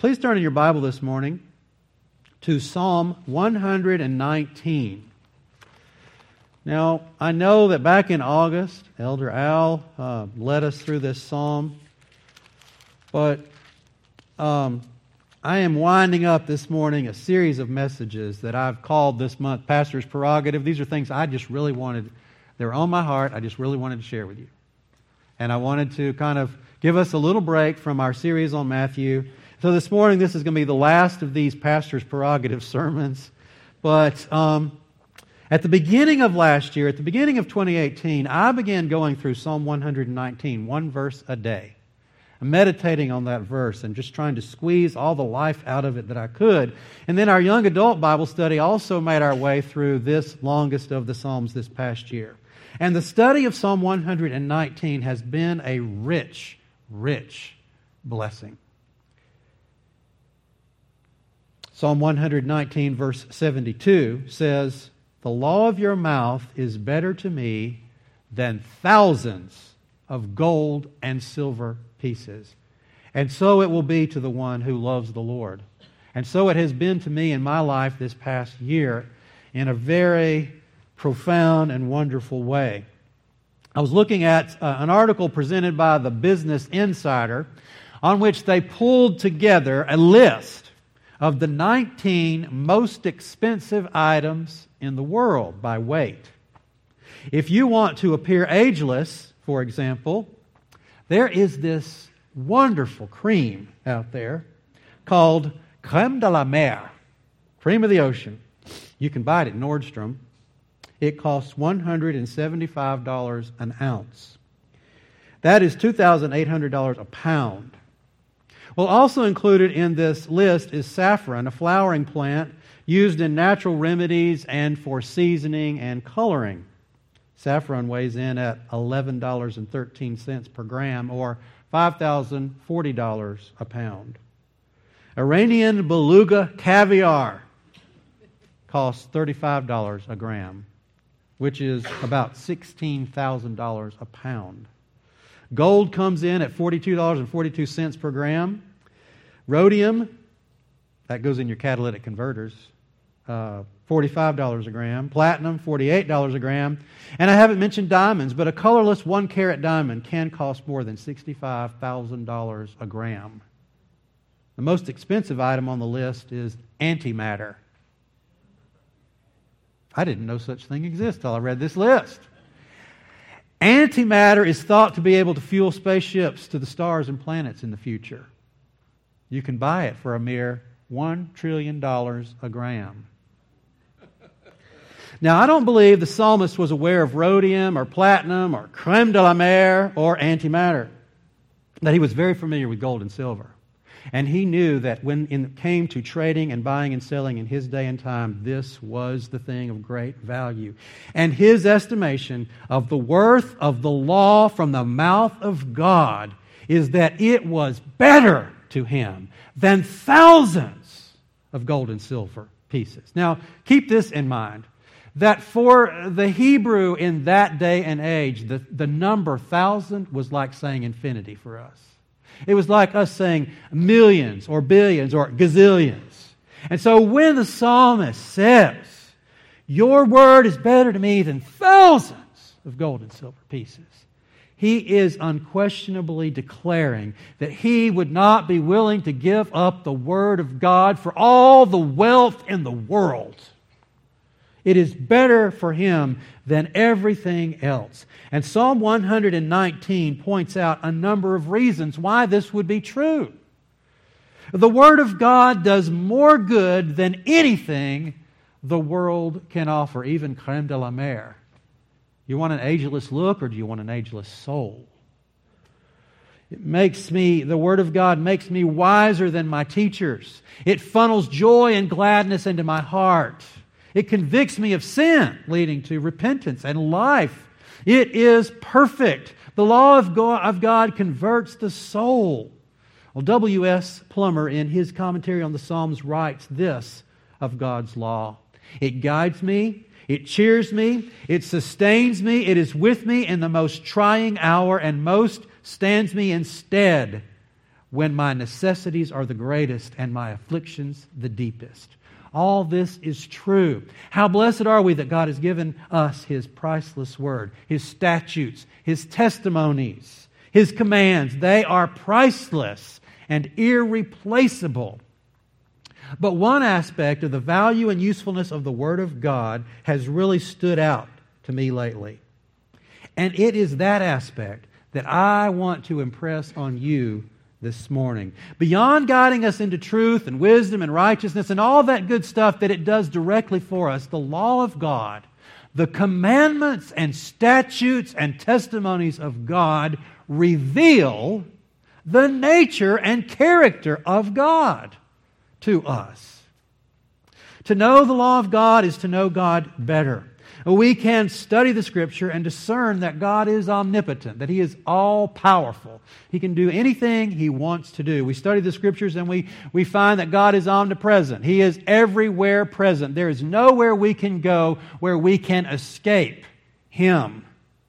Please turn in your Bible this morning to Psalm 119. Now, I know that back in August, Elder Al led us through this psalm, but I am winding up this morning a series of messages that I've called this month Pastor's Prerogative. These are things I just really wanted, they were on my heart, I just really wanted to share with you. And I wanted to kind of give us a little break from our series on Matthew. So this morning, this is going to be the last of these Pastor's Prerogative sermons. But at the beginning of last year, at the beginning of 2018, I began going through Psalm 119, one verse a day. I'm meditating on that verse and just trying to squeeze all the life out of it that I could. And then our young adult Bible study also made our way through this longest of the Psalms this past year. And the study of Psalm 119 has been a rich, rich blessing. Psalm 119 verse 72 says, "The law of your mouth is better to me than thousands of gold and silver pieces. And so it will be to the one who loves the Lord." And so it has been to me in my life this past year in a very profound and wonderful way. I was looking at an article presented by the Business Insider on which they pulled together a list of the 19 most expensive items in the world by weight. If you want to appear ageless, for example, there is this wonderful cream out there called Crème de la Mer, cream of the ocean. You can buy it at Nordstrom. It costs $175 an ounce. That is $2,800 a pound. Well, also included in this list is saffron, a flowering plant used in natural remedies and for seasoning and coloring. Saffron weighs in at $11.13 per gram, or $5,040 a pound. Iranian beluga caviar costs $35 a gram, which is about $16,000 a pound. Gold comes in at $42.42 per gram. Rhodium, that goes in your catalytic converters, $45 a gram. Platinum, $48 a gram. And I haven't mentioned diamonds, but a colorless 1-carat diamond can cost more than $65,000 a gram. The most expensive item on the list is antimatter. I didn't know such thing exists till I read this list. Antimatter is thought to be able to fuel spaceships to the stars and planets in the future. You can buy it for a mere $1 trillion a gram. Now, I don't believe the psalmist was aware of rhodium or platinum or crème de la mer or antimatter, that he was very familiar with gold and silver. And he knew that when it came to trading and buying and selling in his day and time, this was the thing of great value. And his estimation of the worth of the law from the mouth of God is that it was better to him than thousands of gold and silver pieces. Now, keep this in mind, that for the Hebrew in that day and age, the number 1,000 was like saying infinity for us. It was like us saying millions or billions or gazillions. And so when the psalmist says, "Your word is better to me than thousands of gold and silver pieces," he is unquestionably declaring that he would not be willing to give up the Word of God for all the wealth in the world. It is better for him than everything else. And Psalm 119 points out a number of reasons why this would be true. The Word of God does more good than anything the world can offer, even crème de la mer. You want an ageless look, or do you want an ageless soul? The Word of God makes me wiser than my teachers. It funnels joy and gladness into my heart. It convicts me of sin, leading to repentance and life. It is perfect. The law of God converts the soul. Well, W.S. Plummer, in his commentary on the Psalms, writes this of God's law: "It guides me, it cheers me, it sustains me, it is with me in the most trying hour, and most stands me in stead when my necessities are the greatest and my afflictions the deepest. All this is true. How blessed are we that God has given us His priceless Word, His statutes, His testimonies, His commands. They are priceless and irreplaceable. But one aspect of the value and usefulness of the Word of God has really stood out to me lately. And it is that aspect that I want to impress on you this morning. Beyond guiding us into truth and wisdom and righteousness and all that good stuff that it does directly for us, the law of God, the commandments and statutes and testimonies of God reveal the nature and character of God to us. To know the law of God is to know God better. We can study the Scripture and discern that God is omnipotent, that He is all-powerful. He can do anything He wants to do. We study the Scriptures and we find that God is omnipresent. He is everywhere present. There is nowhere we can go where we can escape Him.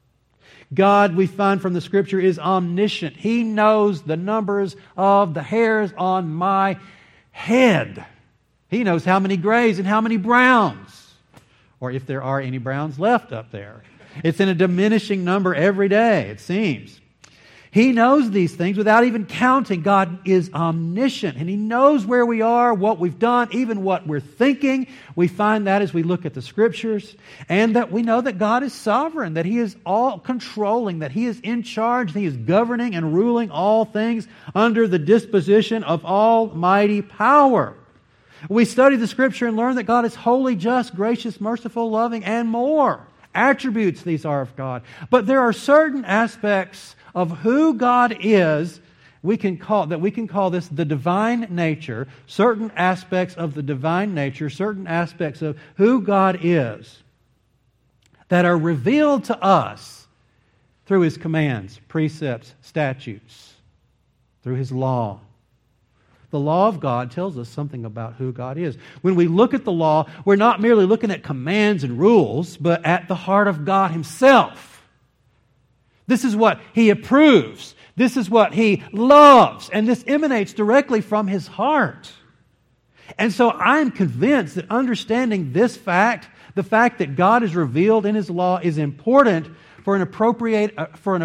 God, we find from the Scripture, is omniscient. He knows the numbers of the hairs on my head. He knows how many grays and how many browns, or if there are any browns left up there. It's in a diminishing number every day, it seems. He knows these things without even counting. God is omniscient, and He knows where we are, what we've done, even what we're thinking. We find that as we look at the Scriptures, and that we know that God is sovereign, that He is all-controlling, that He is in charge, that He is governing and ruling all things under the disposition of almighty power. We study the Scripture and learn that God is holy, just, gracious, merciful, loving, and more. Attributes these are of God. But there are certain aspects of who God is we can call this the divine nature, certain aspects of the divine nature, certain aspects of who God is that are revealed to us through His commands, precepts, statutes, through His law. The law of God tells us something about who God is. When we look at the law, we're not merely looking at commands and rules, but at the heart of God Himself. This is what He approves. This is what He loves. And this emanates directly from His heart. And so I'm convinced that understanding this fact, the fact that God is revealed in His law, is important for an appropriate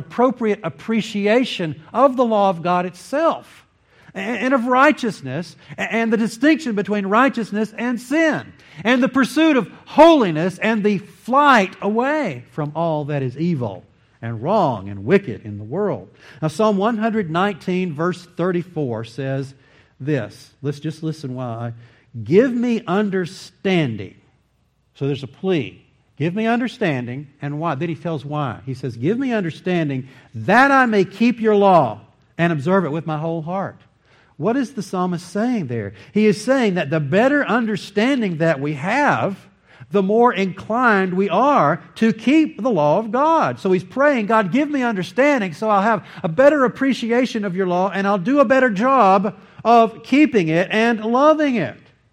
appreciation of the law of God itself, and of righteousness, and the distinction between righteousness and sin, and the pursuit of holiness, and the flight away from all that is evil and wrong and wicked in the world. Now, Psalm 119, verse 34 says this. Let's just listen why. Give me understanding. So there's a plea. Give me understanding, and why? Then he tells why. He says, give me understanding that I may keep your law and observe it with my whole heart. What is the psalmist saying there? He is saying that the better understanding that we have, the more inclined we are to keep the law of God. So he's praying, God, give me understanding so I'll have a better appreciation of your law and I'll do a better job of keeping it and loving it.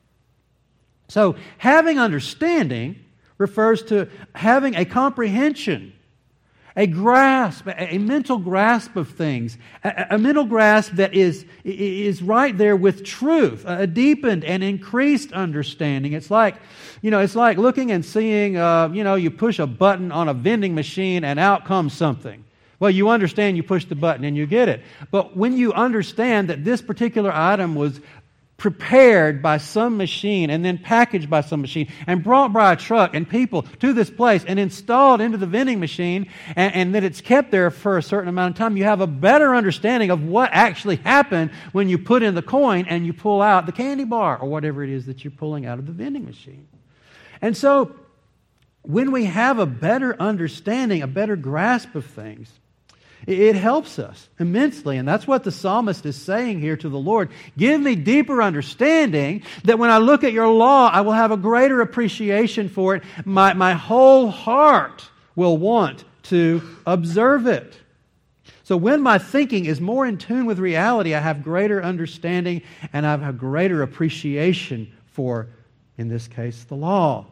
So having understanding refers to having a comprehension, a grasp, a mental grasp of things, a mental grasp that is right there with truth, a deepened and increased understanding. It's like looking and seeing, you push a button on a vending machine and out comes something. Well, you understand you push the button and you get it. But when you understand that this particular item was prepared by some machine and then packaged by some machine and brought by a truck and people to this place and installed into the vending machine and that it's kept there for a certain amount of time, you have a better understanding of what actually happened when you put in the coin and you pull out the candy bar or whatever it is that you're pulling out of the vending machine. And so when we have a better understanding, a better grasp of things, it helps us immensely. And that's what the psalmist is saying here to the Lord. Give me deeper understanding that when I look at your law, I will have a greater appreciation for it. My whole heart will want to observe it. So when my thinking is more in tune with reality, I have greater understanding and I have a greater appreciation for, in this case, the law.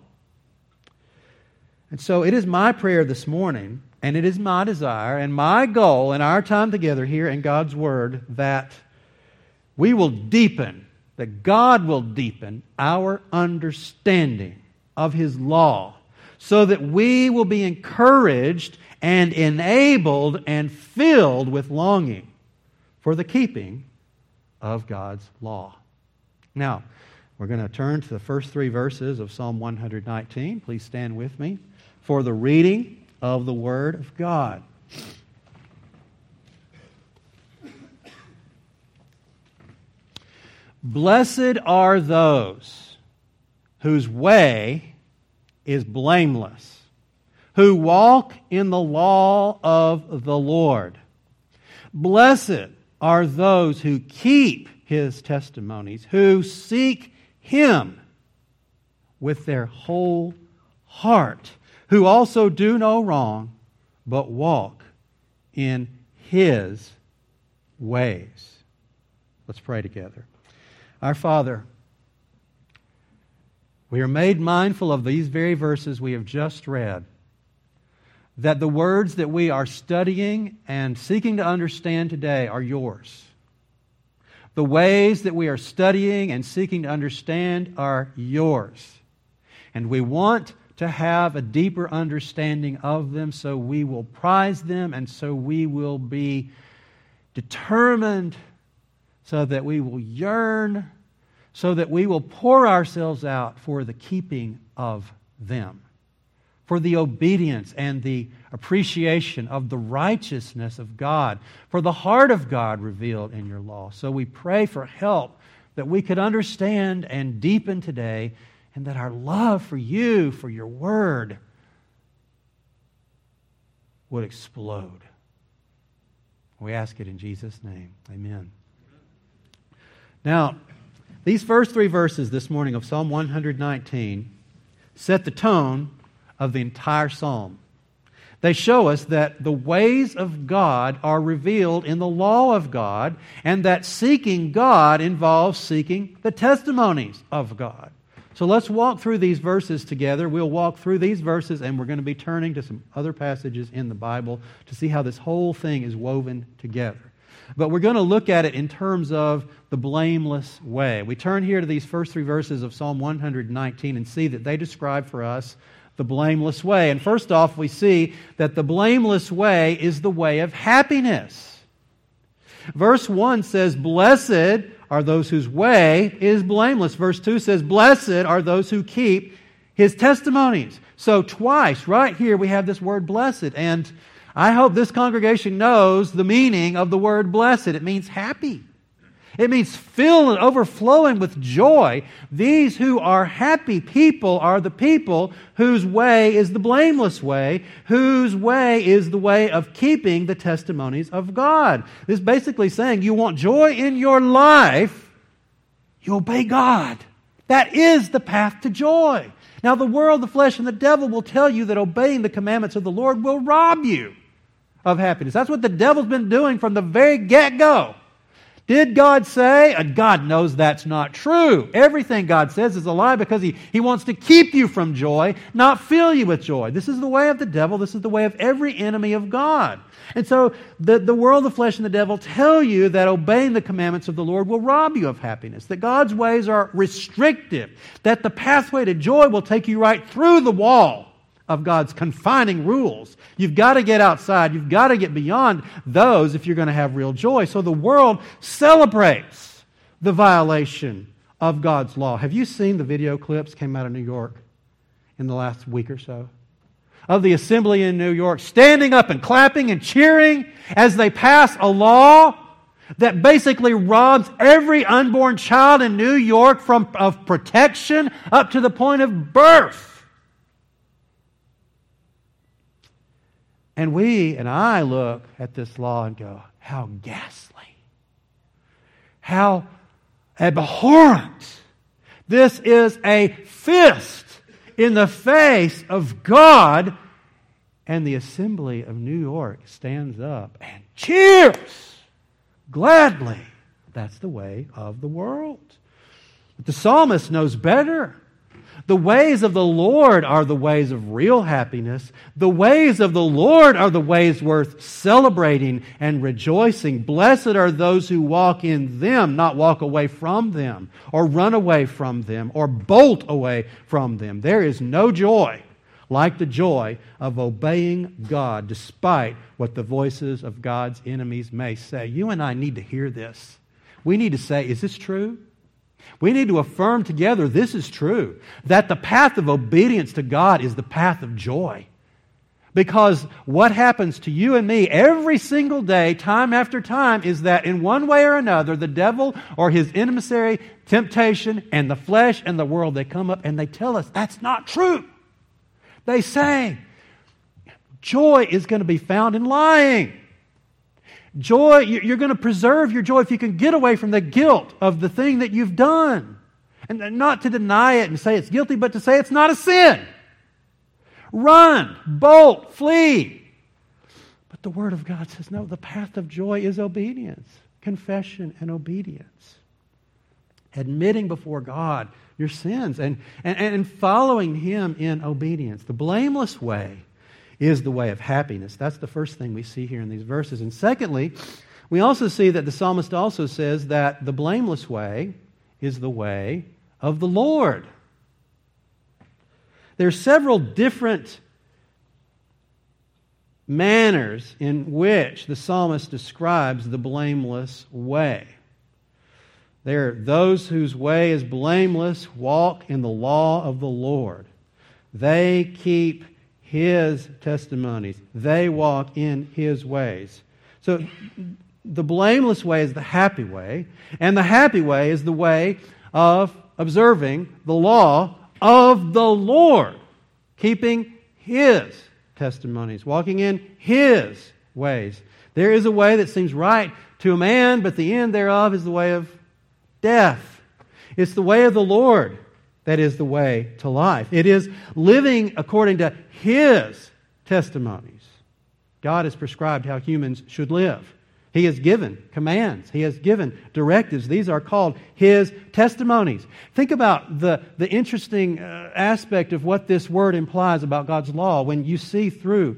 And so it is my prayer this morning, and it is my desire and my goal in our time together here in God's Word that we will deepen, that God will deepen our understanding of His law, so that we will be encouraged and enabled and filled with longing for the keeping of God's law. Now, we're going to turn to the first 3 verses of Psalm 119. Please stand with me for the reading of the Word of God. Blessed are those whose way is blameless, who walk in the law of the Lord. Blessed are those who keep His testimonies, who seek Him with their whole heart, who also do no wrong, but walk in His ways. Let's pray together. Our Father, we are made mindful of these very verses we have just read, that the words that we are studying and seeking to understand today are yours. The ways that we are studying and seeking to understand are yours. And we want to have a deeper understanding of them, so we will prize them, and so we will be determined, so that we will yearn, so that we will pour ourselves out for the keeping of them, for the obedience and the appreciation of the righteousness of God, for the heart of God revealed in your law. So we pray for help that we could understand and deepen today, and that our love for you, for your word, would explode. We ask it in Jesus' name. Amen. Now, these first 3 verses this morning of Psalm 119 set the tone of the entire psalm. They show us that the ways of God are revealed in the law of God, and that seeking God involves seeking the testimonies of God. So let's walk through these verses together. We'll walk through these verses, and we're going to be turning to some other passages in the Bible to see how this whole thing is woven together. But we're going to look at it in terms of the blameless way. We turn here to these first 3 verses of Psalm 119 and see that they describe for us the blameless way. And first off, we see that the blameless way is the way of happiness. Verse 1 says, "Blessed are those whose way is blameless." Verse 2 says, "Blessed are those who keep His testimonies." So twice, right here, we have this word blessed. And I hope this congregation knows the meaning of the word blessed. It means happy. It means filled and overflowing with joy. These who are happy people are the people whose way is the blameless way, whose way is the way of keeping the testimonies of God. This is basically saying you want joy in your life, you obey God. That is the path to joy. Now, the world, the flesh, and the devil will tell you that obeying the commandments of the Lord will rob you of happiness. That's what the devil's been doing from the very get-go. Did God say? And God knows that's not true. Everything God says is a lie, because He wants to keep you from joy, not fill you with joy. This is the way of the devil. This is the way of every enemy of God. And so the world, the flesh, and the devil tell you that obeying the commandments of the Lord will rob you of happiness, that God's ways are restrictive, that the pathway to joy will take you right through the wall of God's confining rules. You've got to get outside. You've got to get beyond those if you're going to have real joy. So the world celebrates the violation of God's law. Have you seen the video clips came out of New York in the last week or so? Of the assembly in New York standing up and clapping and cheering as they pass a law that basically robs every unborn child in New York of protection up to the point of birth. And I look at this law and go, how ghastly, how abhorrent. This is a fist in the face of God. And the assembly of New York stands up and cheers gladly. That's the way of the world. But the psalmist knows better. The ways of the Lord are the ways of real happiness. The ways of the Lord are the ways worth celebrating and rejoicing. Blessed are those who walk in them, not walk away from them, or run away from them, or bolt away from them. There is no joy like the joy of obeying God, despite what the voices of God's enemies may say. You and I need to hear this. We need to say, is this true? We need to affirm together, this is true, that the path of obedience to God is the path of joy. Because what happens to you and me every single day, time after time, is that in one way or another, the devil or his emissary, temptation, and the flesh and the world, they come up and they tell us that's not true. They say, joy is going to be found in lying. Joy, you're going to preserve your joy if you can get away from the guilt of the thing that you've done. And not to deny it and say it's guilty, but to say it's not a sin. Run, bolt, flee. But the Word of God says, no, the path of joy is obedience, confession and obedience. Admitting before God your sins and following Him in obedience. The blameless way is the way of happiness. That's the first thing we see here in these verses. And secondly, we also see that the psalmist also says that the blameless way is the way of the Lord. There are several different manners in which the psalmist describes the blameless way. There are those whose way is blameless walk in the law of the Lord. They keep His testimonies. They walk in His ways. So the blameless way is the happy way, and the happy way is the way of observing the law of the Lord, keeping His testimonies, walking in His ways. There is a way that seems right to a man, but the end thereof is the way of death. It's the way of the Lord that is the way to life. It is living according to His testimonies. God has prescribed how humans should live. He has given commands. He has given directives. These are called His testimonies. Think about the interesting aspect of what this word implies about God's law. When you see through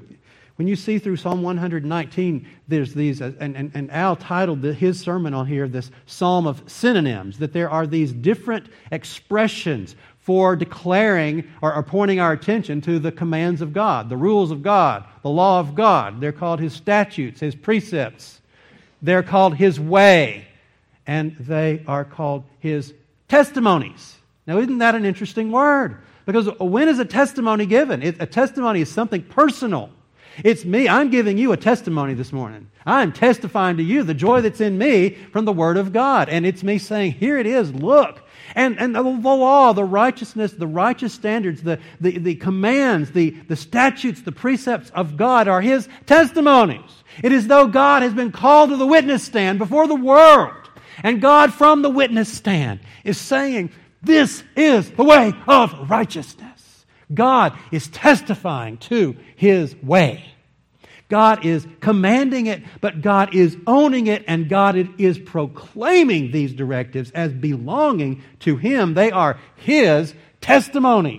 Psalm 119, there's these, and Al titled his sermon on here, this Psalm of Synonyms, that there are these different expressions for declaring or pointing our attention to the commands of God, the rules of God, the law of God. They're called His statutes, His precepts. They're called His way, and they are called His testimonies. Now, isn't that an interesting word? Because when is a testimony given? A testimony is something personal. It's me. I'm giving you a testimony this morning. I'm testifying to you the joy that's in me from the Word of God. And it's me saying, here it is, look. And the law, the righteousness, the righteous standards, the commands, the statutes, the precepts of God are His testimonies. It is though God has been called to the witness stand before the world. And God from the witness stand is saying, this is the way of righteousness. God is testifying to His way. God is commanding it, but God is owning it, and God is proclaiming these directives as belonging to Him. They are His testimony.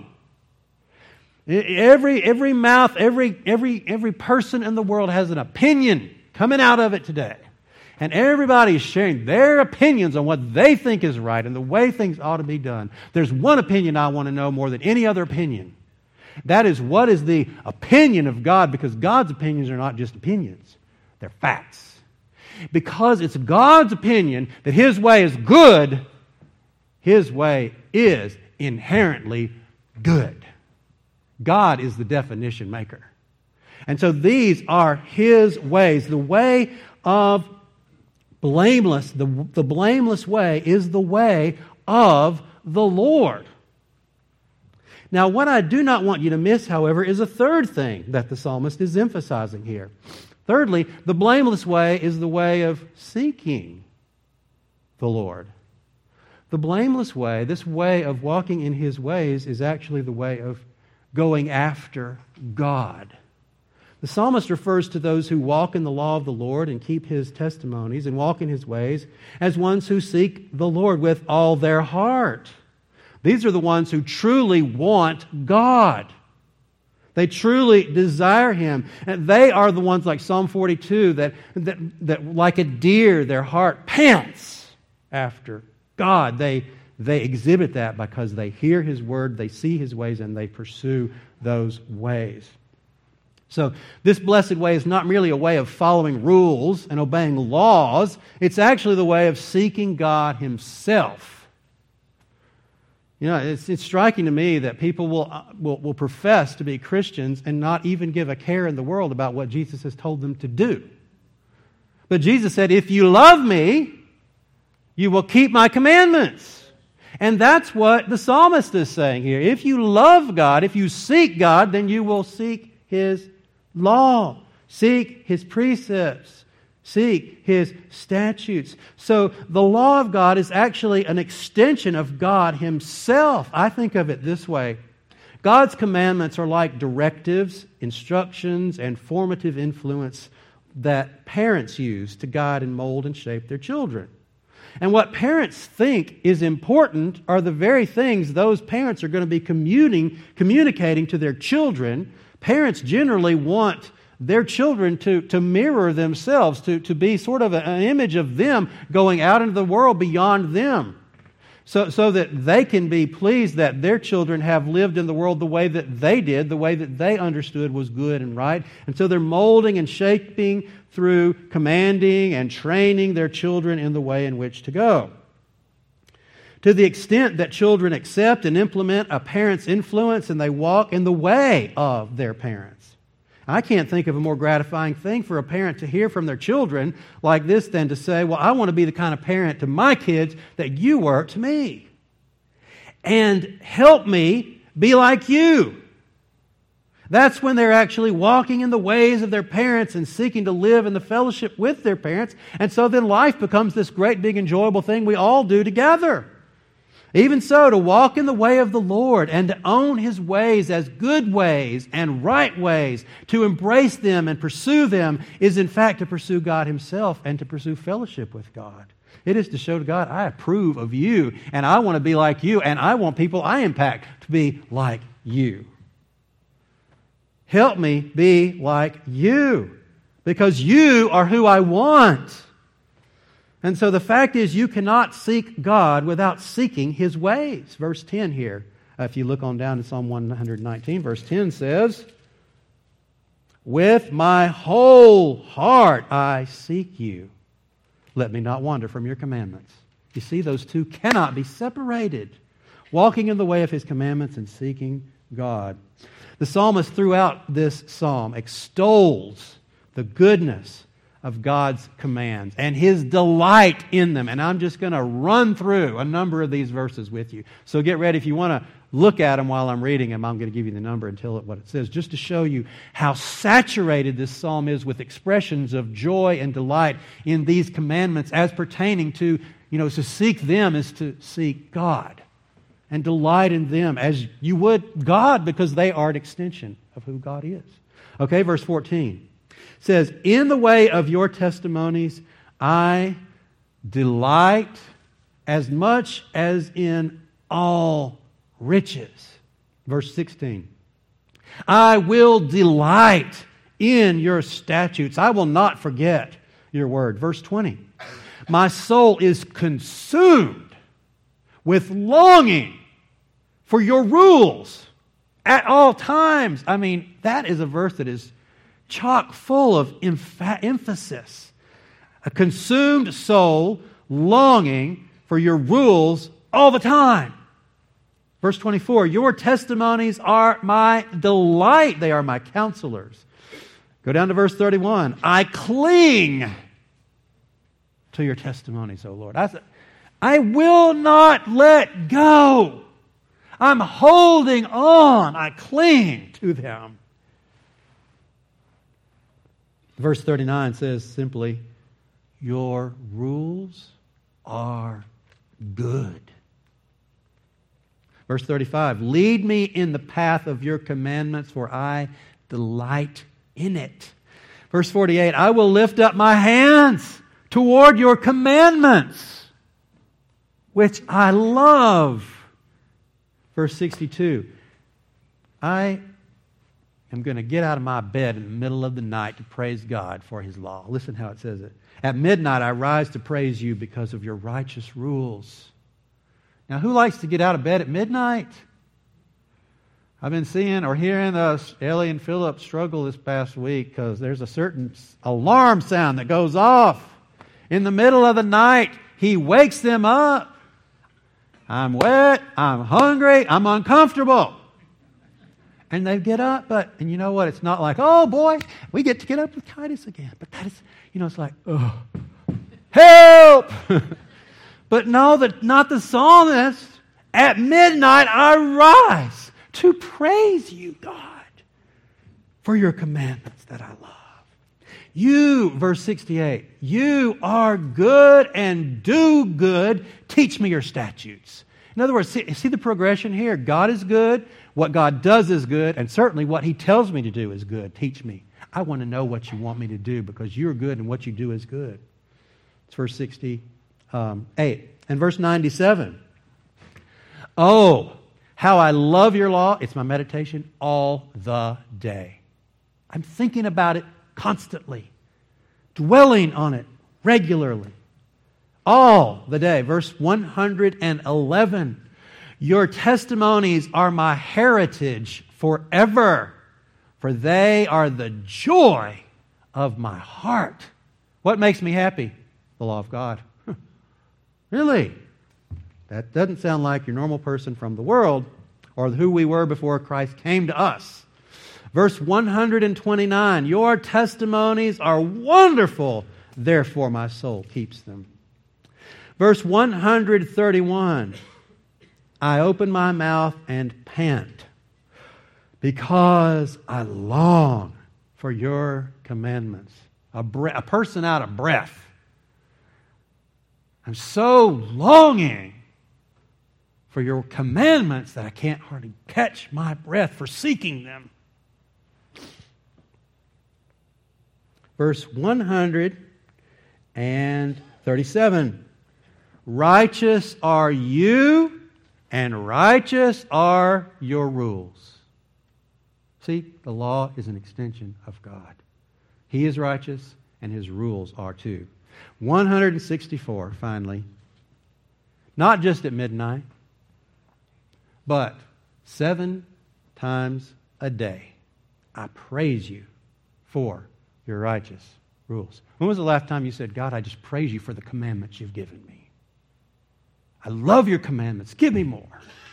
Every mouth, every person in the world has an opinion coming out of it today. And everybody is sharing their opinions on what they think is right and the way things ought to be done. There's one opinion I want to know more than any other opinion. That is, what is the opinion of God? Because God's opinions are not just opinions. They're facts. Because it's God's opinion that His way is good, His way is inherently good. God is the definition maker. And so these are His ways. The way of blameless, the blameless way is the way of the Lord. Now, what I do not want you to miss, however, is a third thing that the psalmist is emphasizing here. Thirdly, the blameless way is the way of seeking the Lord. The blameless way, this way of walking in His ways, is actually the way of going after God. The psalmist refers to those who walk in the law of the Lord and keep His testimonies and walk in His ways as ones who seek the Lord with all their heart. These are the ones who truly want God. They truly desire Him. And they are the ones like Psalm 42 that like a deer, their heart pants after God. They exhibit that because they hear His word, they see His ways, and they pursue those ways. So this blessed way is not merely a way of following rules and obeying laws. It's actually the way of seeking God Himself. You know, it's striking to me that people will profess to be Christians and not even give a care in the world about what Jesus has told them to do. But Jesus said, if you love me, you will keep my commandments. And that's what the psalmist is saying here. If you love God, if you seek God, then you will seek His law, seek His precepts, seek His statutes. So the law of God is actually an extension of God Himself. I think of it this way. God's commandments are like directives, instructions, and formative influence that parents use to guide and mold and shape their children. And what parents think is important are the very things those parents are going to be communicating to their children. Parents generally want their children to mirror themselves, to be sort of an image of them going out into the world beyond them, so that they can be pleased that their children have lived in the world the way that they did, the way that they understood was good and right. And so they're molding and shaping through commanding and training their children in the way in which to go. To the extent that children accept and implement a parent's influence and they walk in the way of their parents. I can't think of a more gratifying thing for a parent to hear from their children like this than to say, well, I want to be the kind of parent to my kids that you were to me. And help me be like you. That's when they're actually walking in the ways of their parents and seeking to live in the fellowship with their parents. And so then life becomes this great, big, enjoyable thing we all do together. Even so, to walk in the way of the Lord and to own His ways as good ways and right ways, to embrace them and pursue them, is in fact to pursue God Himself and to pursue fellowship with God. It is to show to God, I approve of you, and I want to be like you, and I want people I impact to be like you. Help me be like you, because you are who I want. And so the fact is, you cannot seek God without seeking His ways. Verse 10 here, if you look on down to Psalm 119, verse 10 says, with my whole heart I seek you. Let me not wander from your commandments. You see, those two cannot be separated. Walking in the way of His commandments and seeking God. The psalmist throughout this psalm extols the goodness of God's commands and His delight in them. And I'm just going to run through a number of these verses with you. So get ready. If you want to look at them while I'm reading them, I'm going to give you the number and tell it what it says, just to show you how saturated this psalm is with expressions of joy and delight in these commandments as pertaining to, to seek them is to seek God and delight in them as you would God, because they are an extension of who God is. Okay, verse 14. Says, in the way of your testimonies I delight as much as in all riches. Verse 16. I will delight in your statutes. I will not forget your word. Verse 20. My soul is consumed with longing for your rules at all times. I mean, that is a verse that is chock full of emphasis. A consumed soul longing for your rules all the time. Verse 24, your testimonies are my delight. They are my counselors. Go down to verse 31. I cling to your testimonies, O Lord. I will not let go. I'm holding on. I cling to them. Verse 39 says simply, your rules are good. Verse 35, lead me in the path of your commandments, for I delight in it. Verse 48, I will lift up my hands toward your commandments, which I love. Verse 62, I am going to get out of my bed in the middle of the night to praise God for His law. Listen how it says it. At midnight I rise to praise you because of your righteous rules. Now, who likes to get out of bed at midnight? I've been seeing or hearing Ellie and Philip struggle this past week because there's a certain alarm sound that goes off in the middle of the night. He wakes them up. I'm wet, I'm hungry, I'm uncomfortable. And they get up, and you know what? It's not like, oh boy, we get to get up with Titus again. But that is, it's like, oh, help! But no, not the psalmist. At midnight I rise to praise you, God, for your commandments that I love. You, verse 68, you are good and do good. Teach me your statutes. In other words, see the progression here. God is good. What God does is good. And certainly what He tells me to do is good. Teach me. I want to know what you want me to do because you're good and what you do is good. It's verse 68. And verse 97. Oh, how I love your law. It's my meditation all the day. I'm thinking about it constantly, dwelling on it regularly, all the day. Verse 111, your testimonies are my heritage forever, for they are the joy of my heart. What makes me happy? The law of God. Really? That doesn't sound like your normal person from the world or who we were before Christ came to us. Verse 129, your testimonies are wonderful, therefore my soul keeps them. Verse 131, I open my mouth and pant because I long for your commandments. A person out of breath. I'm so longing for your commandments that I can't hardly catch my breath for seeking them. Verse 137. Righteous are you, and righteous are your rules. See, the law is an extension of God. He is righteous, and His rules are too. 164, finally. Not just at midnight, but 7 times a day. I praise you for your righteous rules. When was the last time you said, God, I just praise you for the commandments you've given me? I love your commandments. Give me more.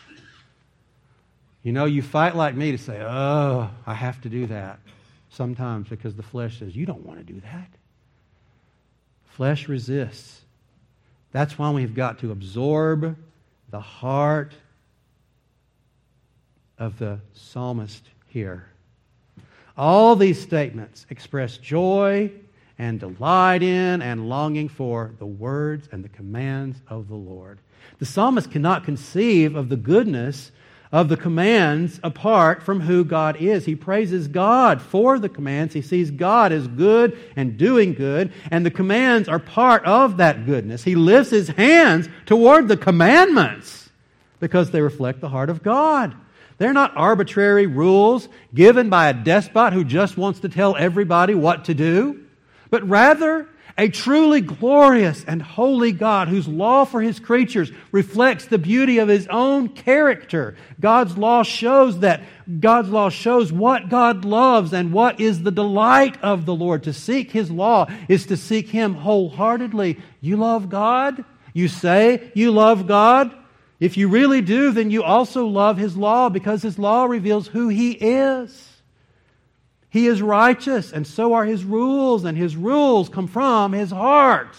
You fight like me to say, oh, I have to do that. Sometimes because the flesh says, you don't want to do that. Flesh resists. That's why we've got to absorb the heart of the psalmist here. All these statements express joy and delight in and longing for the words and the commands of the Lord. The psalmist cannot conceive of the goodness of the commands apart from who God is. He praises God for the commands. He sees God as good and doing good, and the commands are part of that goodness. He lifts his hands toward the commandments because they reflect the heart of God. They're not arbitrary rules given by a despot who just wants to tell everybody what to do, but rather a truly glorious and holy God whose law for His creatures reflects the beauty of His own character. God's law shows what God loves and what is the delight of the Lord. To seek His law is to seek Him wholeheartedly. You love God? You say you love God? If you really do, then you also love His law because His law reveals who He is. He is righteous, and so are His rules, and His rules come from His heart.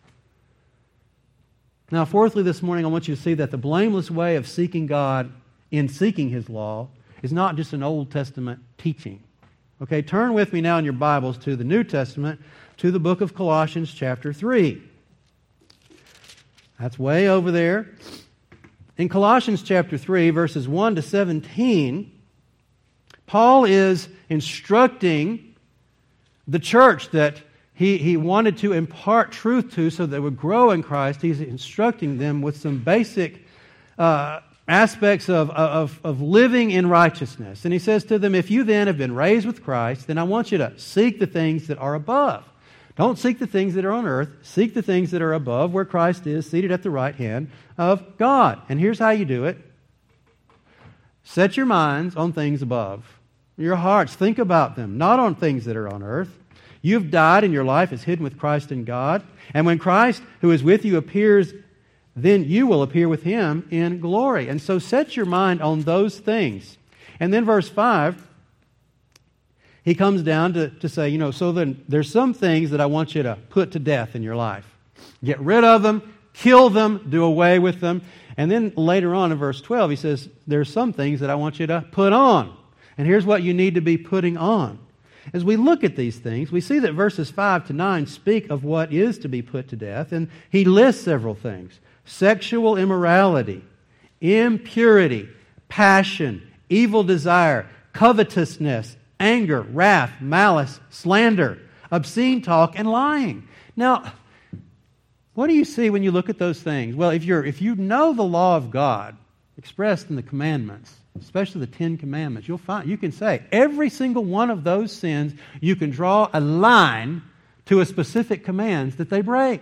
Now, fourthly, this morning I want you to see that the blameless way of seeking God in seeking His law is not just an Old Testament teaching. Okay, turn with me now in your Bibles to the New Testament, to the book of Colossians chapter 3. That's way over there. In Colossians chapter 3, verses 1 to 17, Paul is instructing the church that he wanted to impart truth to so that they would grow in Christ. He's instructing them with some basic aspects of living in righteousness. And he says to them, if you then have been raised with Christ, then I want you to seek the things that are above. Don't seek the things that are on earth. Seek the things that are above, where Christ is, seated at the right hand of God. And here's how you do it. Set your minds on things above. Your hearts, think about them, not on things that are on earth. You've died and your life is hidden with Christ in God. And when Christ, who is with you, appears, then you will appear with Him in glory. And so set your mind on those things. And then verse 5, he comes down to say, so then there's some things that I want you to put to death in your life. Get rid of them, kill them, do away with them. And then later on in verse 12, he says, there's some things that I want you to put on. And here's what you need to be putting on. As we look at these things, we see that verses 5 to 9 speak of what is to be put to death. And he lists several things. Sexual immorality, impurity, passion, evil desire, covetousness, anger, wrath, malice, slander, obscene talk, and lying. Now, what do you see when you look at those things? Well, if you know the law of God expressed in the commandments, especially the 10 Commandments, you can say every single one of those sins, you can draw a line to a specific commands that they break.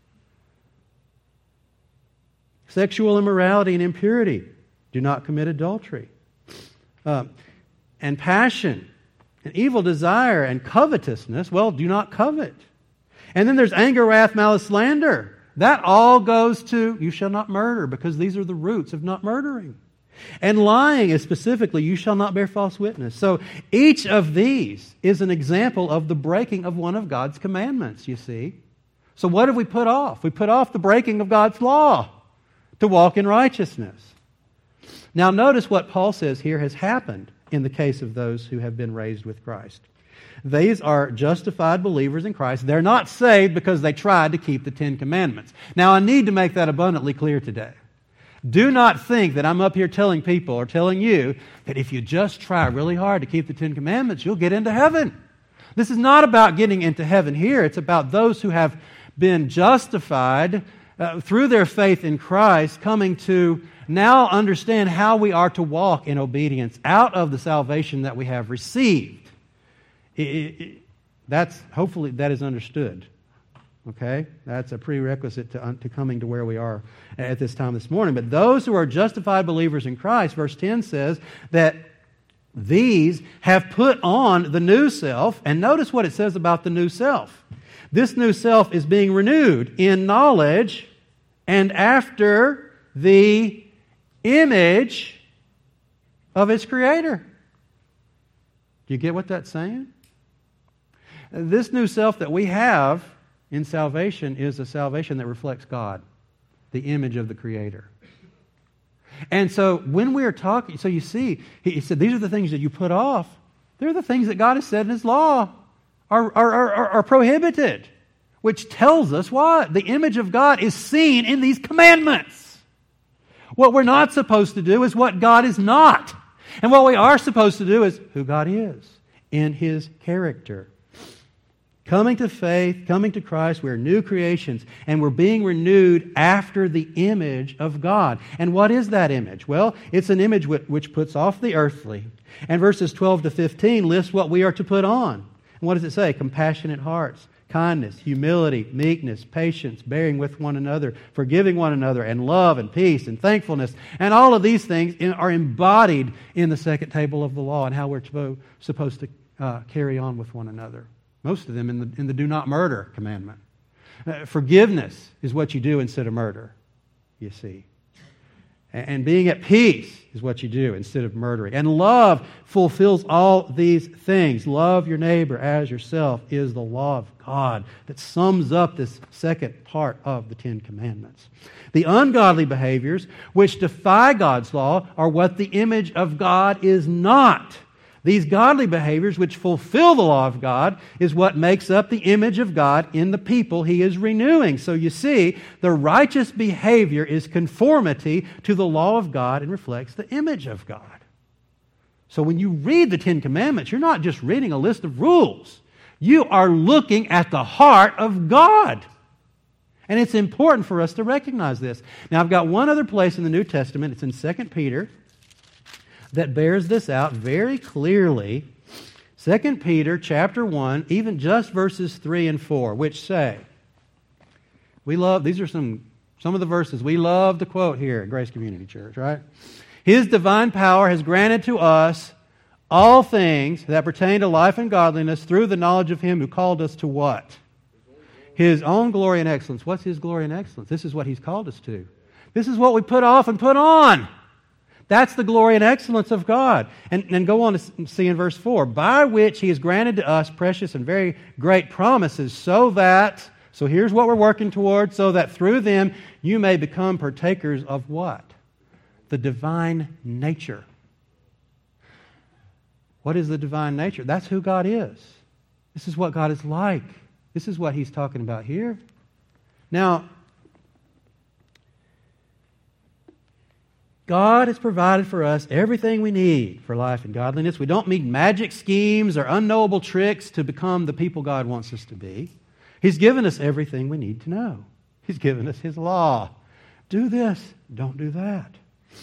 Sexual immorality and impurity. Do not commit adultery. And passion, and evil desire, and covetousness. Well, do not covet. And then there's anger, wrath, malice, slander. That all goes to, you shall not murder, because these are the roots of not murdering. And lying is specifically, you shall not bear false witness. So each of these is an example of the breaking of one of God's commandments, you see. So what have we put off? We put off the breaking of God's law to walk in righteousness. Now notice what Paul says here has happened in the case of those who have been raised with Christ. These are justified believers in Christ. They're not saved because they tried to keep the 10 Commandments. Now I need to make that abundantly clear today. Do not think that I'm up here telling people or telling you that if you just try really hard to keep the 10 Commandments, you'll get into heaven. This is not about getting into heaven here. It's about those who have been justified through their faith in Christ, coming to now understand how we are to walk in obedience out of the salvation that we have received. Hopefully that is understood. Okay? That's a prerequisite to coming to where we are at this time this morning. But those who are justified believers in Christ, verse 10 says that these have put on the new self. And notice what it says about the new self. This new self is being renewed in knowledge and after the image of its Creator. Do you get what that's saying? This new self that we have in salvation is a salvation that reflects God, the image of the Creator. And so when we are talking, so you see, he said these are the things that you put off. They're the things that God has said in His law are prohibited, which tells us what? The image of God is seen in these commandments. What we're not supposed to do is what God is not. And what we are supposed to do is who God is in His character. Coming to faith, coming to Christ, we're new creations, and we're being renewed after the image of God. And what is that image? Well, it's an image which puts off the earthly. And verses 12 to 15 lists what we are to put on. And what does it say? Compassionate hearts, kindness, humility, meekness, patience, bearing with one another, forgiving one another, and love and peace and thankfulness. And all of these things are embodied in the second table of the law and how we're supposed to carry on with one another. Most of them in the do not murder commandment. Forgiveness is what you do instead of murder, you see. And being at peace is what you do instead of murdering. And love fulfills all these things. Love your neighbor as yourself is the law of God that sums up this second part of the 10 Commandments. The ungodly behaviors which defy God's law are what the image of God is not. These godly behaviors which fulfill the law of God is what makes up the image of God in the people He is renewing. So you see, the righteous behavior is conformity to the law of God and reflects the image of God. So when you read the 10 Commandments, you're not just reading a list of rules. You are looking at the heart of God. And it's important for us to recognize this. Now, I've got one other place in the New Testament, it's in 2 Peter, that bears this out very clearly. 2 Peter chapter 1, even just verses 3 and 4, which say, these are some of the verses we love to quote here at Grace Community Church, right? His divine power has granted to us all things that pertain to life and godliness through the knowledge of Him who called us to what? His own glory and excellence. What's His glory and excellence? This is what He's called us to. This is what we put off and put on. That's the glory and excellence of God. And go on to see in verse 4, by which He has granted to us precious and very great promises, so here's what we're working towards, so that through them you may become partakers of what? The divine nature. What is the divine nature? That's who God is. This is what God is like. This is what He's talking about here. Now, God has provided for us everything we need for life and godliness. We don't need magic schemes or unknowable tricks to become the people God wants us to be. He's given us everything we need to know. He's given us His law. Do this, don't do that.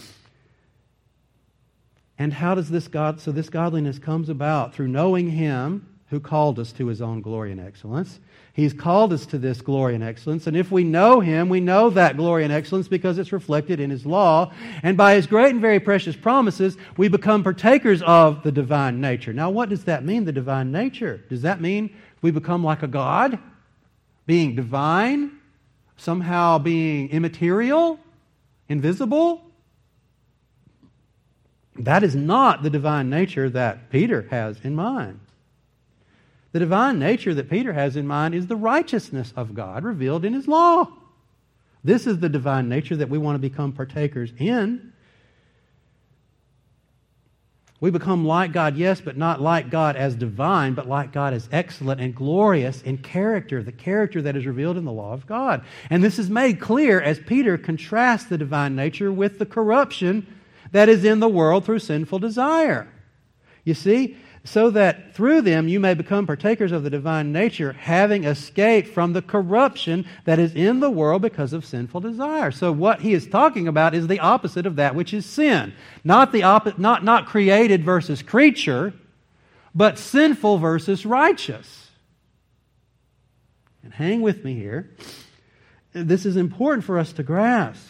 And how does this godliness comes about? Through knowing Him who called us to His own glory and excellence. He's called us to this glory and excellence. And if we know Him, we know that glory and excellence because it's reflected in His law. And by His great and very precious promises, we become partakers of the divine nature. Now, what does that mean, the divine nature? Does that mean we become like a God? Being divine? Somehow being immaterial? Invisible? That is not the divine nature that Peter has in mind. The divine nature that Peter has in mind is the righteousness of God revealed in His law. This is the divine nature that we want to become partakers in. We become like God, yes, but not like God as divine, but like God as excellent and glorious in character, the character that is revealed in the law of God. And this is made clear as Peter contrasts the divine nature with the corruption that is in the world through sinful desire. You see, so that through them you may become partakers of the divine nature, having escaped from the corruption that is in the world because of sinful desire. So what he is talking about is the opposite of that which is sin. Not created versus creature, but sinful versus righteous. And hang with me here. This is important for us to grasp.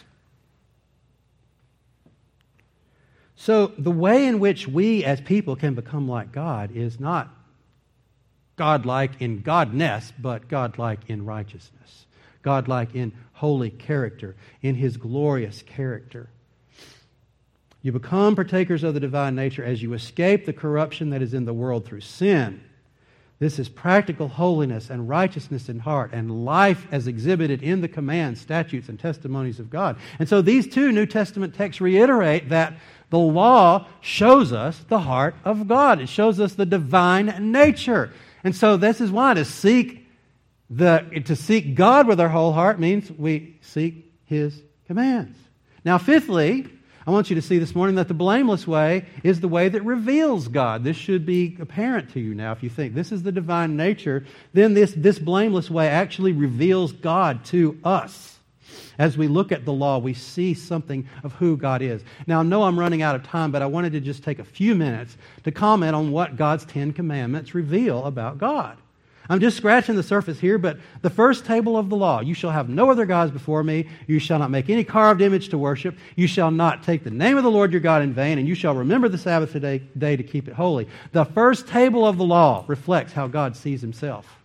So the way in which we as people can become like God is not godlike in godness, but godlike in righteousness. Godlike in holy character, in His glorious character. You become partakers of the divine nature as you escape the corruption that is in the world through sin. This is practical holiness and righteousness in heart and life as exhibited in the commands, statutes, and testimonies of God. And so these two New Testament texts reiterate that the law shows us the heart of God. It shows us the divine nature. And so this is why to seek God with our whole heart means we seek His commands. Now, fifthly, I want you to see this morning that the blameless way is the way that reveals God. This should be apparent to you now. If you think this is the divine nature, then this blameless way actually reveals God to us. As we look at the law, we see something of who God is. Now, I know I'm running out of time, but I wanted to just take a few minutes to comment on what God's 10 Commandments reveal about God. I'm just scratching the surface here, but the first table of the law, you shall have no other gods before me, you shall not make any carved image to worship, you shall not take the name of the Lord your God in vain, and you shall remember the Sabbath day to keep it holy. The first table of the law reflects how God sees Himself.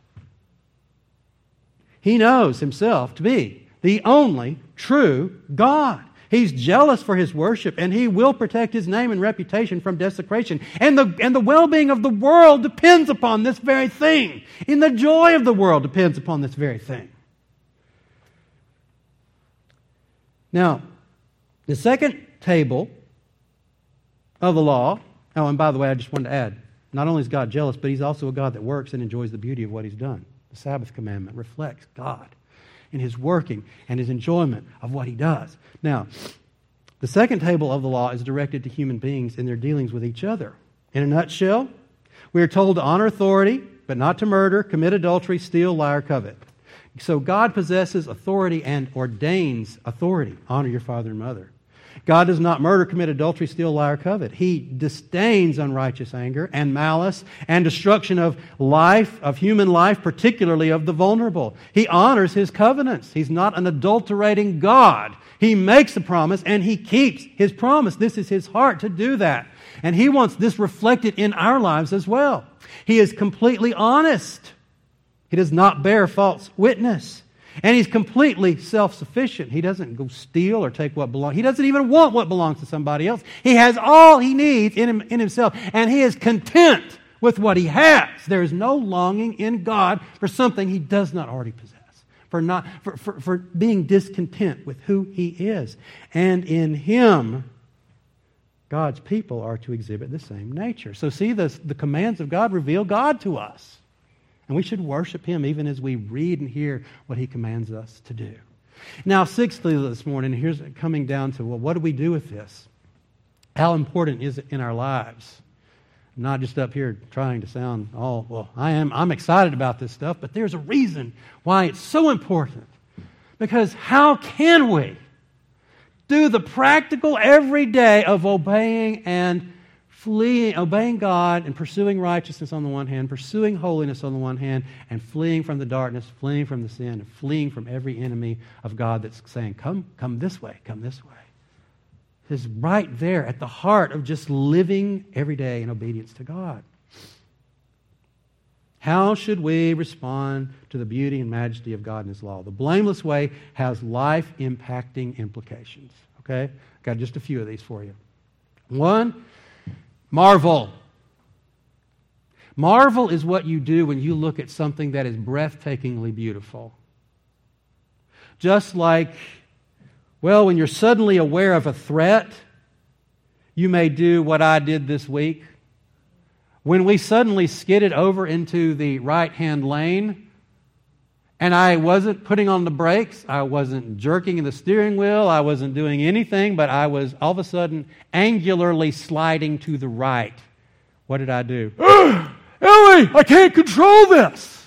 He knows Himself to be the only true God. He's jealous for His worship, and He will protect His name and reputation from desecration. And the well-being of the world depends upon this very thing. And the joy of the world depends upon this very thing. Now, the second table of the law, oh, and by the way, I just wanted to add, not only is God jealous, but He's also a God that works and enjoys the beauty of what He's done. The Sabbath commandment reflects God in His working and His enjoyment of what He does. Now, the second table of the law is directed to human beings in their dealings with each other. In a nutshell, we are told to honor authority, but not to murder, commit adultery, steal, lie, or covet. So God possesses authority and ordains authority. Honor your father and mother. God does not murder, commit adultery, steal, lie, or covet. He disdains unrighteous anger and malice and destruction of life, of human life, particularly of the vulnerable. He honors His covenants. He's not an adulterating God. He makes a promise and He keeps His promise. This is His heart to do that. And He wants this reflected in our lives as well. He is completely honest. He does not bear false witness. And He's completely self-sufficient. He doesn't go steal or take what belongs. He doesn't even want what belongs to somebody else. He has all He needs in Himself. And He is content with what He has. There is no longing in God for something He does not already possess. For being discontent with who He is. And in Him, God's people are to exhibit the same nature. So see, the commands of God reveal God to us. And we should worship Him even as we read and hear what He commands us to do. Now, sixthly this morning, here's coming down to, well, what do we do with this? How important is it in our lives? I'm not just up here trying to sound I'm excited about this stuff, but there's a reason why it's so important. Because how can we do the practical everyday of obeying God and pursuing righteousness on the one hand, pursuing holiness on the one hand, and fleeing from the darkness, fleeing from the sin, and fleeing from every enemy of God that's saying, come this way, come this way. It's right there at the heart of just living every day in obedience to God. How should we respond to the beauty and majesty of God and His law? The blameless way has life-impacting implications. Okay? Got just a few of these for you. One, marvel. Marvel is what you do when you look at something that is breathtakingly beautiful. Just like, when you're suddenly aware of a threat, you may do what I did this week. When we suddenly skidded over into the right-hand lane, and I wasn't putting on the brakes, I wasn't jerking in the steering wheel, I wasn't doing anything, but I was all of a sudden angularly sliding to the right. What did I do? Ellie, I can't control this.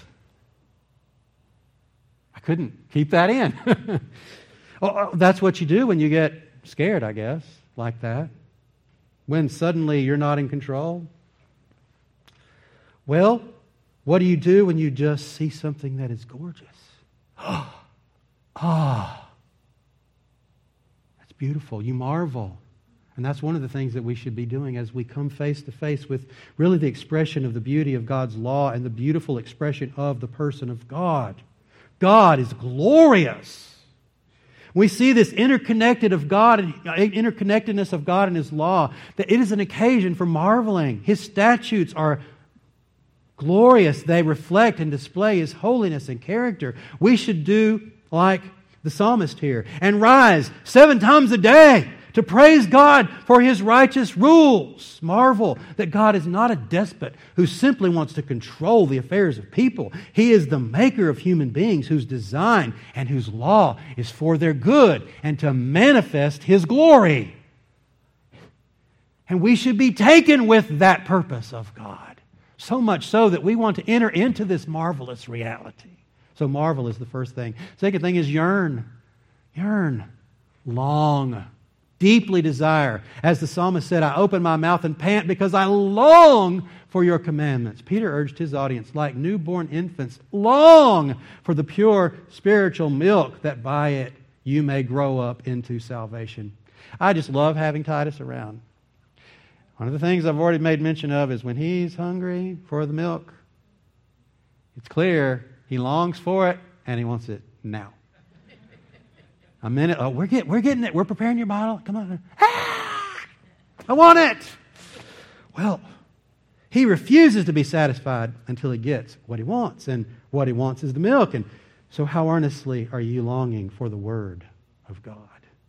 I couldn't keep that in. That's what you do when you get scared, I guess, like that. When suddenly you're not in control. Well, what do you do when you just see something that is gorgeous? That's beautiful. You marvel. And that's one of the things that we should be doing as we come face to face with really the expression of the beauty of God's law and the beautiful expression of the person of God. God is glorious. We see this interconnectedness of God and His law, that it is an occasion for marveling. His statutes are glorious. They reflect and display His holiness and character. We should do like the psalmist here and rise 7 times a day to praise God for His righteous rules. Marvel that God is not a despot who simply wants to control the affairs of people. He is the maker of human beings whose design and whose law is for their good and to manifest His glory. And we should be taken with that purpose of God. So much so that we want to enter into this marvelous reality. So marvel is the first thing. Second thing is yearn. Yearn. Long. Deeply desire. As the psalmist said, I open my mouth and pant because I long for your commandments. Peter urged his audience, like newborn infants, long for the pure spiritual milk that by it you may grow up into salvation. I just love having Titus around. One of the things I've already made mention of is when he's hungry for the milk, it's clear he longs for it and he wants it now. A minute. Oh, we're getting it. We're preparing your bottle. Come on. I want it. Well, he refuses to be satisfied until he gets what he wants. And what he wants is the milk. And so how earnestly are you longing for the Word of God?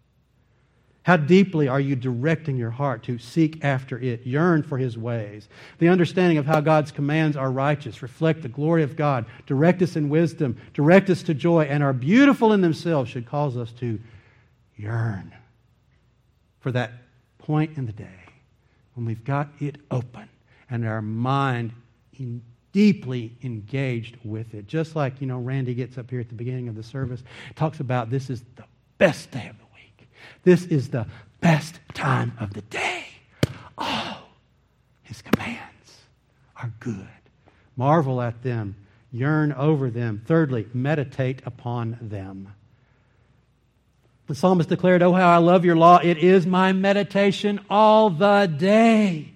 How deeply are you directing your heart to seek after it, yearn for His ways? The understanding of how God's commands are righteous, reflect the glory of God, direct us in wisdom, direct us to joy, and are beautiful in themselves should cause us to yearn for that point in the day when we've got it open and our mind in deeply engaged with it. Just like, Randy gets up here at the beginning of the service, talks about this is the best day of the week. This is the best time of the day. Oh, His commands are good. Marvel at them. Yearn over them. Thirdly, meditate upon them. The psalmist declared, "Oh, how I love your law. It is my meditation all the day."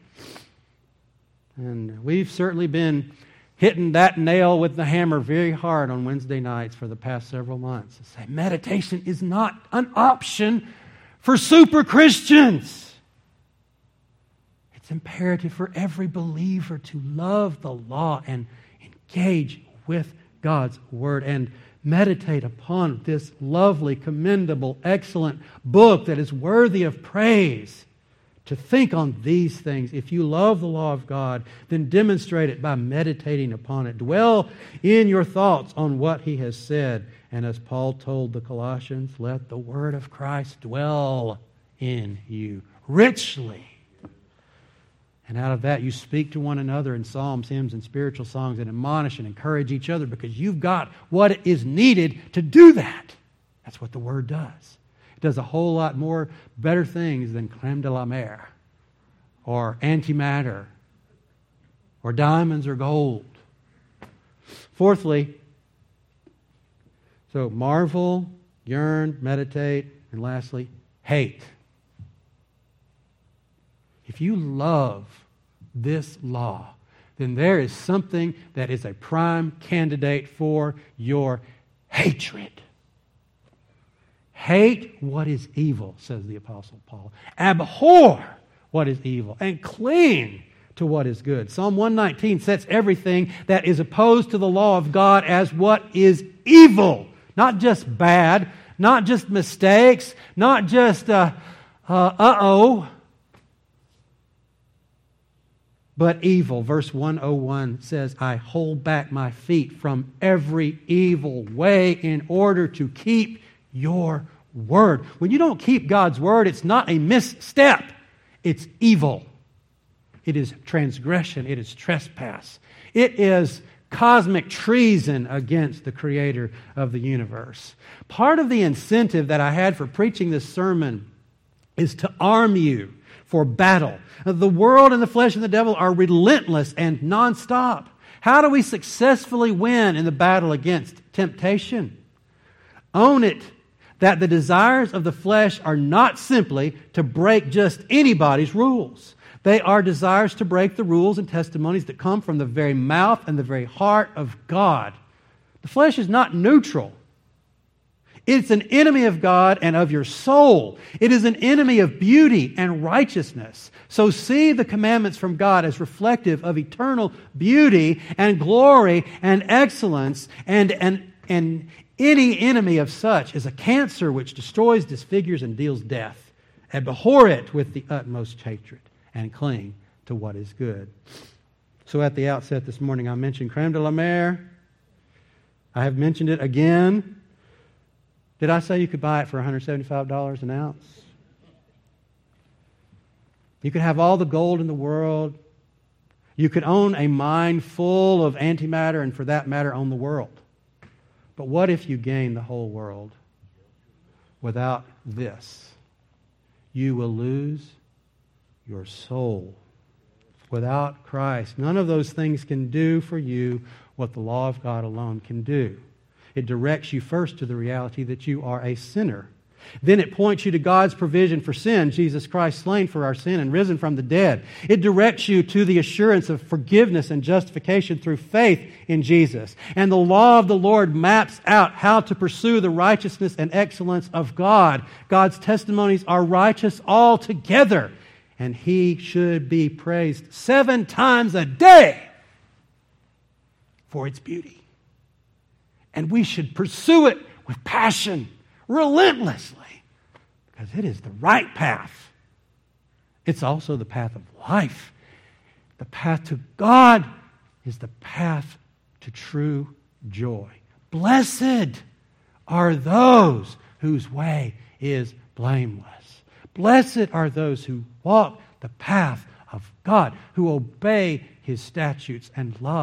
And we've certainly been hitting that nail with the hammer very hard on Wednesday nights for the past several months. To say meditation is not an option for super Christians. It's imperative for every believer to love the law and engage with God's Word and meditate upon this lovely, commendable, excellent book that is worthy of praise. To think on these things. If you love the law of God, then demonstrate it by meditating upon it. Dwell in your thoughts on what He has said. And as Paul told the Colossians, let the word of Christ dwell in you richly. And out of that, you speak to one another in psalms, hymns, and spiritual songs and admonish and encourage each other because you've got what is needed to do that. That's what the Word does. It does a whole lot more better things than crème de la mer or antimatter or diamonds or gold. Fourthly, so marvel, yearn, meditate, and lastly, hate. If you love this law, then there is something that is a prime candidate for your hatred. Hate what is evil, says the Apostle Paul. Abhor what is evil and cling to what is good. Psalm 119 sets everything that is opposed to the law of God as what is evil. Not just bad, not just mistakes, not just but evil. Verse 101 says, I hold back my feet from every evil way in order to keep your word. When you don't keep God's word, it's not a misstep. It's evil. It is transgression. It is trespass. It is cosmic treason against the Creator of the universe. Part of the incentive that I had for preaching this sermon is to arm you for battle. The world and the flesh and the devil are relentless and nonstop. How do we successfully win in the battle against temptation? Own it that the desires of the flesh are not simply to break just anybody's rules. They are desires to break the rules and testimonies that come from the very mouth and the very heart of God. The flesh is not neutral. It's an enemy of God and of your soul. It is an enemy of beauty and righteousness. So see the commandments from God as reflective of eternal beauty and glory and excellence, and any enemy of such is a cancer which destroys, disfigures, and deals death. Abhor it with the utmost hatred and cling to what is good. So at the outset this morning, I mentioned crème de la mer. I have mentioned it again. Did I say you could buy it for $175 an ounce? You could have all the gold in the world. You could own a mine full of antimatter and, for that matter, own the world. But what if you gain the whole world without this? You will lose your soul. Without Christ, none of those things can do for you what the law of God alone can do. It directs you first to the reality that you are a sinner. Then it points you to God's provision for sin, Jesus Christ slain for our sin and risen from the dead. It directs you to the assurance of forgiveness and justification through faith in Jesus. And the law of the Lord maps out how to pursue the righteousness and excellence of God. God's testimonies are righteous altogether, and He should be praised 7 times a day for its beauty. And we should pursue it with passion, relentlessly, because it is the right path. It's also the path of life. The path to God is the path to true joy. Blessed are those whose way is blameless. Blessed are those who walk the path of God, who obey His statutes and love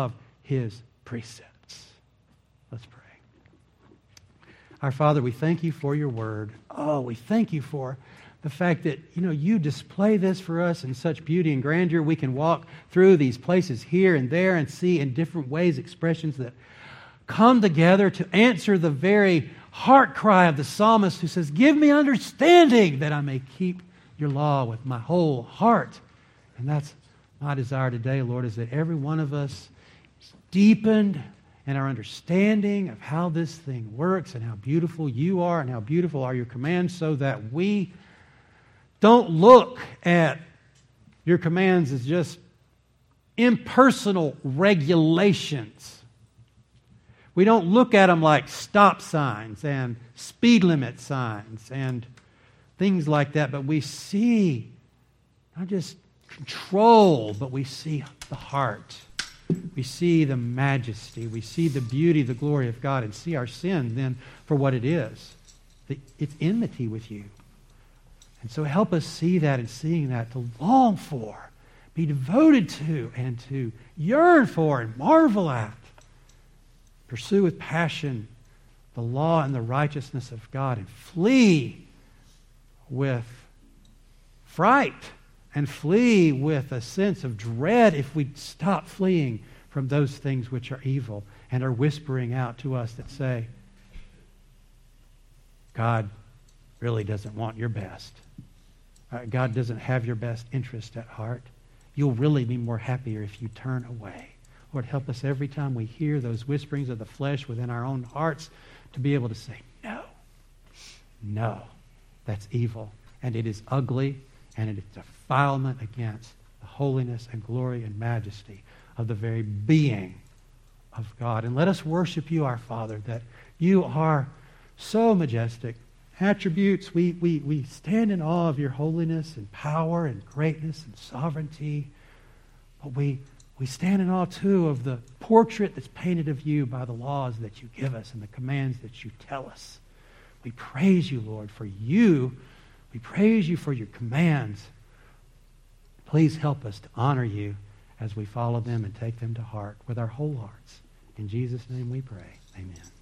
His precepts. Let's pray. Our Father, we thank you for your word. Oh, we thank you for the fact that, you display this for us in such beauty and grandeur. We can walk through these places here and there and see in different ways expressions that come together to answer the very heart cry of the psalmist who says, give me understanding that I may keep your law with my whole heart. And that's my desire today, Lord, is that every one of us is deepened in our understanding of how this thing works and how beautiful you are and how beautiful are your commands, so that we don't look at your commands as just impersonal regulations. We don't look at them like stop signs and speed limit signs and things like that, but we see not just control, but we see the heart. We see the majesty. We see the beauty, the glory of God, and see our sin then for what it is. It's enmity with you. And so help us see that, and seeing that, to long for, be devoted to, and to yearn for and marvel at. Pursue with passion the law and the righteousness of God, and flee with fright and flee with a sense of dread if we stop fleeing from those things which are evil and are whispering out to us that say, God really doesn't want your best. God doesn't have your best interest at heart. You'll really be more happier if you turn away. Lord, help us every time we hear those whisperings of the flesh within our own hearts to be able to say, no, that's evil, and it is ugly, and it is defilement against the holiness and glory and majesty of the very being of God. And let us worship you, our Father, that you are so majestic. Attributes, we stand in awe of your holiness and power and greatness and sovereignty. But we stand in awe, too, of the portrait that's painted of you by the laws that you give us and the commands that you tell us. We praise you, Lord, for you. We praise you for your commands. Please help us to honor you as we follow them and take them to heart with our whole hearts. In Jesus' name we pray. Amen.